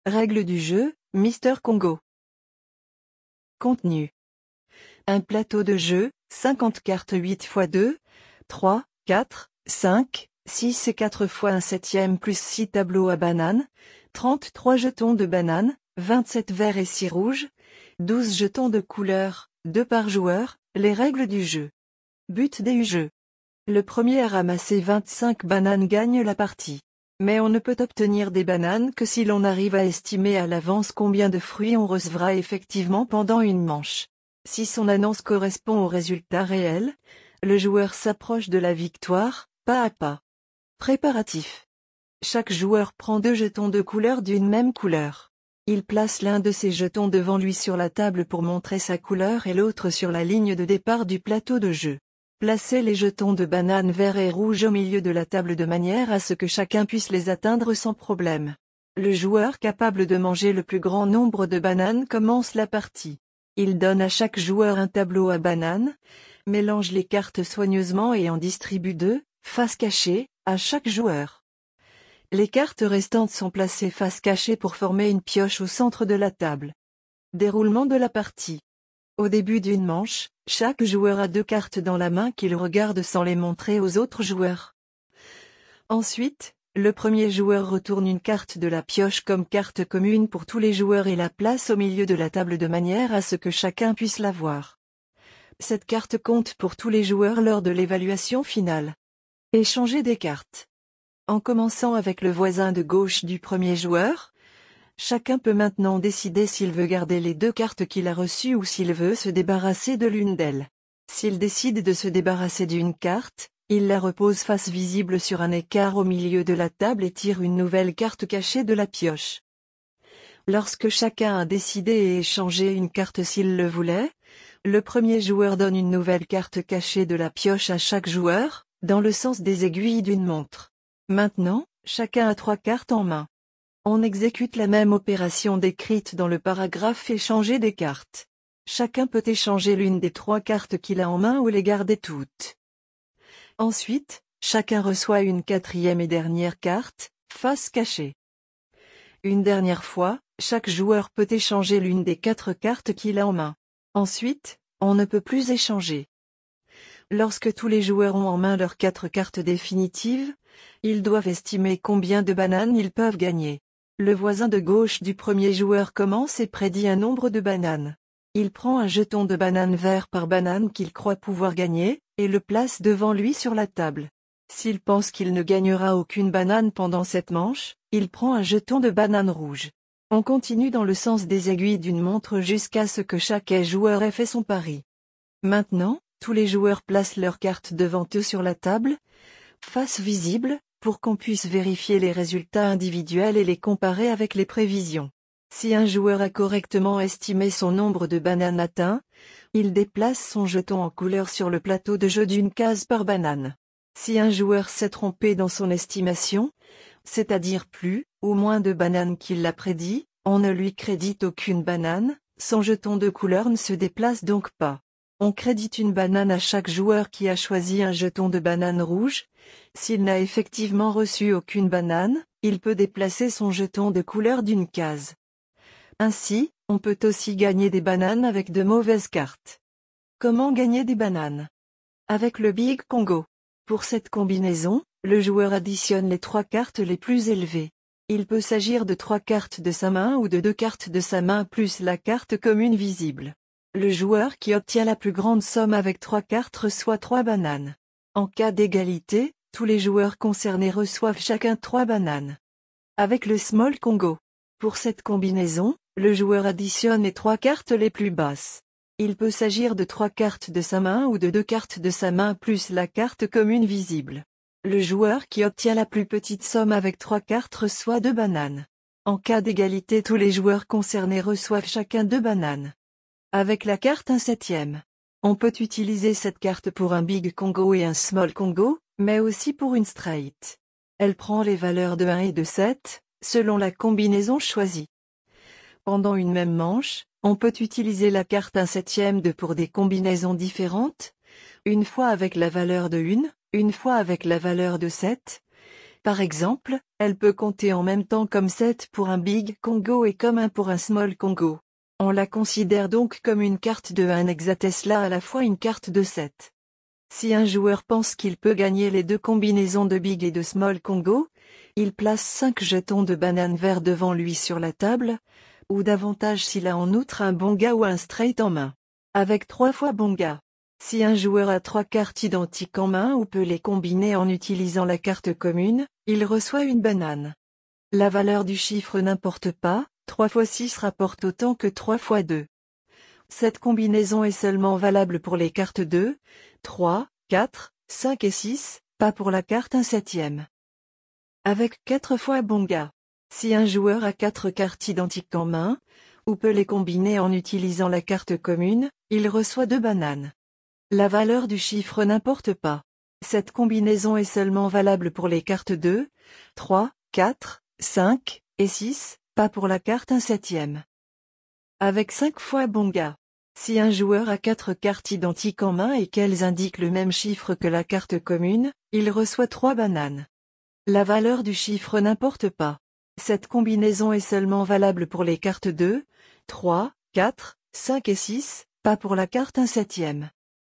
Règles du jeu, Mister Congo. Contenu. Un plateau de jeu, 50 cartes 8 x 2, 3, 4, 5, 6 et 4 fois 1/7 plus 6 tableaux à banane, 33 jetons de banane, 27 verts et 6 rouges, 12 jetons de couleur, 2 par joueur, les règles du jeu. But du jeu. Le premier à ramasser 25 bananes gagne la partie. Mais on ne peut obtenir des bananes que si l'on arrive à estimer à l'avance combien de fruits on recevra effectivement pendant une manche. Si son annonce correspond au résultat réel, le joueur s'approche de la victoire, pas à pas. Préparatif. Chaque joueur prend 2 jetons de couleur d'une même couleur. Il place l'un de ses jetons devant lui sur la table pour montrer sa couleur et l'autre sur la ligne de départ du plateau de jeu. Placez les jetons de banane vert et rouge au milieu de la table de manière à ce que chacun puisse les atteindre sans problème. Le joueur capable de manger le plus grand nombre de bananes commence la partie. Il donne à chaque joueur un tableau à bananes, mélange les cartes soigneusement et en distribue 2, face cachée, à chaque joueur. Les cartes restantes sont placées face cachée pour former une pioche au centre de la table. Déroulement de la partie. Au début d'une manche, chaque joueur a 2 cartes dans la main qu'il regarde sans les montrer aux autres joueurs. Ensuite, le premier joueur retourne une carte de la pioche comme carte commune pour tous les joueurs et la place au milieu de la table de manière à ce que chacun puisse la voir. Cette carte compte pour tous les joueurs lors de l'évaluation finale. Échanger des cartes. En commençant avec le voisin de gauche du premier joueur, chacun peut maintenant décider s'il veut garder les 2 cartes qu'il a reçues ou s'il veut se débarrasser de l'une d'elles. S'il décide de se débarrasser d'une carte, il la repose face visible sur un écart au milieu de la table et tire une nouvelle carte cachée de la pioche. Lorsque chacun a décidé et échangé une carte s'il le voulait, le premier joueur donne une nouvelle carte cachée de la pioche à chaque joueur, dans le sens des aiguilles d'une montre. Maintenant, chacun a 3 cartes en main. On exécute la même opération décrite dans le paragraphe échanger des cartes. Chacun peut échanger l'une des 3 cartes qu'il a en main ou les garder toutes. Ensuite, chacun reçoit une 4e et dernière carte, face cachée. Une dernière fois, chaque joueur peut échanger l'une des 4 cartes qu'il a en main. Ensuite, on ne peut plus échanger. Lorsque tous les joueurs ont en main leurs 4 cartes définitives, ils doivent estimer combien de bananes ils peuvent gagner. Le voisin de gauche du premier joueur commence et prédit un nombre de bananes. Il prend un jeton de banane vert par banane qu'il croit pouvoir gagner, et le place devant lui sur la table. S'il pense qu'il ne gagnera aucune banane pendant cette manche, il prend un jeton de banane rouge. On continue dans le sens des aiguilles d'une montre jusqu'à ce que chaque joueur ait fait son pari. Maintenant, tous les joueurs placent leurs cartes devant eux sur la table, face visible, pour qu'on puisse vérifier les résultats individuels et les comparer avec les prévisions. Si un joueur a correctement estimé son nombre de bananes atteint, il déplace son jeton en couleur sur le plateau de jeu d'une case par banane. Si un joueur s'est trompé dans son estimation, c'est-à-dire plus ou moins de bananes qu'il l'a prédit, on ne lui crédite aucune banane, son jeton de couleur ne se déplace donc pas. On crédite une banane à chaque joueur qui a choisi un jeton de banane rouge. S'il n'a effectivement reçu aucune banane, il peut déplacer son jeton de couleur d'une case. Ainsi, on peut aussi gagner des bananes avec de mauvaises cartes. Comment gagner des bananes? Avec le Big Congo. Pour cette combinaison, le joueur additionne les 3 cartes les plus élevées. Il peut s'agir de 3 cartes de sa main ou de 2 cartes de sa main plus la carte commune visible. Le joueur qui obtient la plus grande somme avec 3 cartes reçoit 3 bananes. En cas d'égalité, tous les joueurs concernés reçoivent chacun 3 bananes. Avec le Small Congo. Pour cette combinaison, le joueur additionne les 3 cartes les plus basses. Il peut s'agir de 3 cartes de sa main ou de 2 cartes de sa main plus la carte commune visible. Le joueur qui obtient la plus petite somme avec 3 cartes reçoit 2 bananes. En cas d'égalité, tous les joueurs concernés reçoivent chacun 2 bananes. Avec la carte 1/7. On peut utiliser cette carte pour un Big Congo et un Small Congo, mais aussi pour une Straight. Elle prend les valeurs de 1 et de 7, selon la combinaison choisie. Pendant une même manche, on peut utiliser la carte 1/7 pour des combinaisons différentes, une fois avec la valeur de 1, une fois avec la valeur de 7, Par exemple, elle peut compter en même temps comme 7 pour un Big Congo et comme 1 pour un Small Congo. On la considère donc comme une carte de 1 hexatesla à la fois une carte de 7. Si un joueur pense qu'il peut gagner les deux combinaisons de Big et de Small Congo, il place 5 jetons de banane vert devant lui sur la table, ou davantage s'il a en outre un bonga ou un straight en main. Avec 3 fois bonga. Si un joueur a 3 cartes identiques en main ou peut les combiner en utilisant la carte commune, il reçoit une banane. La valeur du chiffre n'importe pas, 3 fois 6 rapporte autant que 3 fois 2. Cette combinaison est seulement valable pour les cartes 2, 3, 4, 5 et 6, pas pour la carte 1/7. Avec 4 fois bonga. Si un joueur a 4 cartes identiques en main, ou peut les combiner en utilisant la carte commune, il reçoit 2 bananes. La valeur du chiffre n'importe pas. Cette combinaison est seulement valable pour les cartes 2, 3, 4, 5 et 6, pas pour la carte 1/7. Avec 5 fois bonga. Si un joueur a 4 cartes identiques en main et qu'elles indiquent le même chiffre que la carte commune, il reçoit 3 bananes. La valeur du chiffre n'importe pas. Cette combinaison est seulement valable pour les cartes 2, 3, 4, 5 et 6, pas pour la carte 1/7.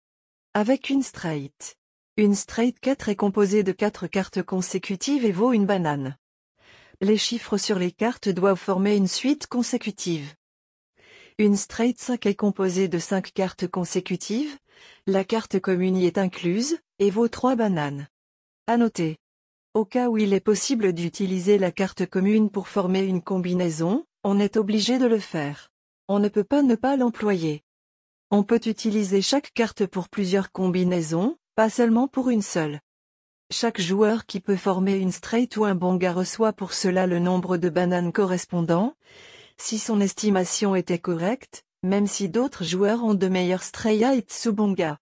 Avec une straight. Une straight 4 est composée de 4 cartes consécutives et vaut une banane. Les chiffres sur les cartes doivent former une suite consécutive. Une straight 5 est composée de 5 cartes consécutives, la carte commune y est incluse, et vaut 3 bananes. À noter. Au cas où il est possible d'utiliser la carte commune pour former une combinaison, on est obligé de le faire. On ne peut pas ne pas l'employer. On peut utiliser chaque carte pour plusieurs combinaisons, pas seulement pour une seule. Chaque joueur qui peut former une straight ou un bonga reçoit pour cela le nombre de bananes correspondant, si son estimation était correcte, même si d'autres joueurs ont de meilleurs straights ou bonga.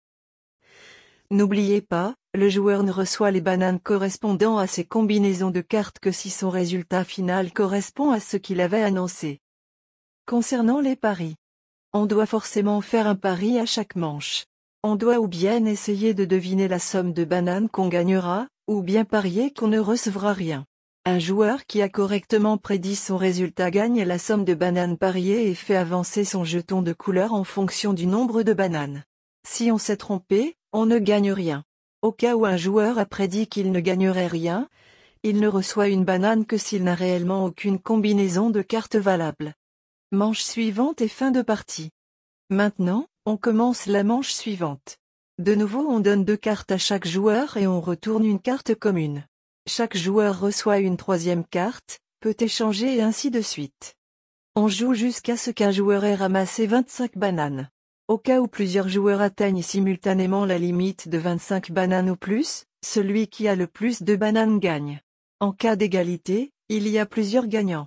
N'oubliez pas, le joueur ne reçoit les bananes correspondant à ses combinaisons de cartes que si son résultat final correspond à ce qu'il avait annoncé. Concernant les paris. On doit forcément faire un pari à chaque manche. On doit ou bien essayer de deviner la somme de bananes qu'on gagnera, ou bien parier qu'on ne recevra rien. Un joueur qui a correctement prédit son résultat gagne la somme de bananes pariées et fait avancer son jeton de couleur en fonction du nombre de bananes. Si on s'est trompé, on ne gagne rien. Au cas où un joueur a prédit qu'il ne gagnerait rien, il ne reçoit une banane que s'il n'a réellement aucune combinaison de cartes valable. Manche suivante et fin de partie. Maintenant, on commence la manche suivante. De nouveau on donne 2 cartes à chaque joueur et on retourne une carte commune. Chaque joueur reçoit une 3e carte, peut échanger et ainsi de suite. On joue jusqu'à ce qu'un joueur ait ramassé 25 bananes. Au cas où plusieurs joueurs atteignent simultanément la limite de 25 bananes ou plus, celui qui a le plus de bananes gagne. En cas d'égalité, il y a plusieurs gagnants.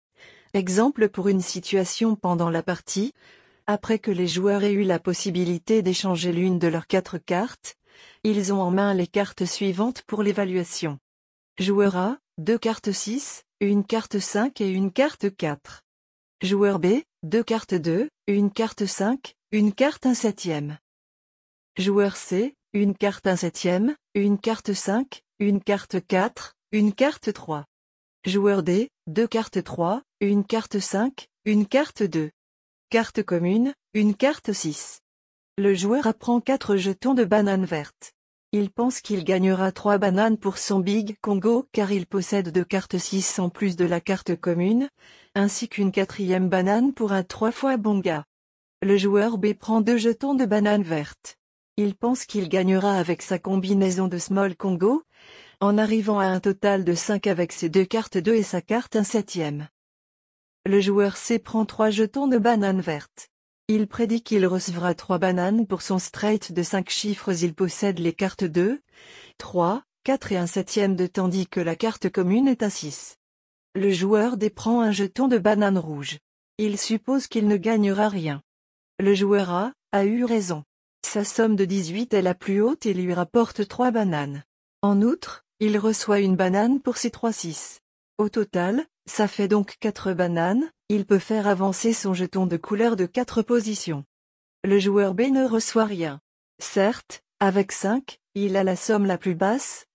Exemple pour une situation pendant la partie, après que les joueurs aient eu la possibilité d'échanger l'une de leurs 4 cartes, ils ont en main les cartes suivantes pour l'évaluation. Joueur A, 2 cartes 6, une carte 5 et une carte 4. Joueur B, 2 cartes 2, une carte 5, une carte 1/7. Joueur C, une carte 1/7, une carte 5, une carte 4, une carte 3. Joueur D, 2 cartes 3, une carte 5, une carte 2. Carte commune, une carte 6. Le joueur apprend 4 jetons de banane verte. Il pense qu'il gagnera 3 bananes pour son Big Congo car il possède 2 cartes 6 en plus de la carte commune, ainsi qu'une 4e banane pour un 3 fois bonga. Le joueur B prend 2 jetons de banane verte. Il pense qu'il gagnera avec sa combinaison de Small Congo, en arrivant à un total de 5 avec ses 2 cartes 2 et sa carte 1/7. Le joueur C prend 3 jetons de banane verte. Il prédit qu'il recevra 3 bananes pour son straight de 5 chiffres. Il possède les cartes 2, 3, 4 et 1/7 de tandis que la carte commune est un 6. Le joueur D prend un jeton de banane rouge. Il suppose qu'il ne gagnera rien. Le joueur A eu raison. Sa somme de 18 est la plus haute et lui rapporte 3 bananes. En outre, il reçoit une banane pour ses 3 6. Au total, ça fait donc 4 bananes, il peut faire avancer son jeton de couleur de 4 positions. Le joueur B ne reçoit rien. Certes, avec 5, il a la somme la plus basse,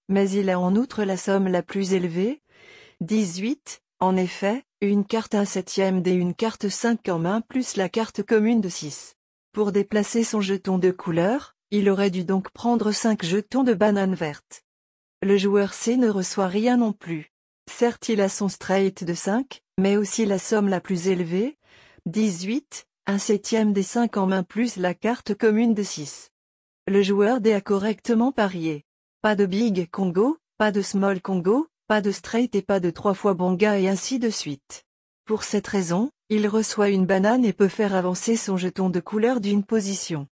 mais il a en outre la somme la plus élevée. 18. En effet, une carte 1/7 et une carte 5 en main plus la carte commune de 6. Pour déplacer son jeton de couleur, il aurait dû donc prendre 5 jetons de banane verte. Le joueur C ne reçoit rien non plus. Certes, il a son straight de 5, mais aussi la somme la plus élevée. 18. 1/7 des 5 en main plus la carte commune de 6. Le joueur D a correctement parié. Pas de Big Congo, pas de Small Congo, pas de straight et pas de 3 fois bonga et ainsi de suite. Pour cette raison, il reçoit une banane et peut faire avancer son jeton de couleur d'une position.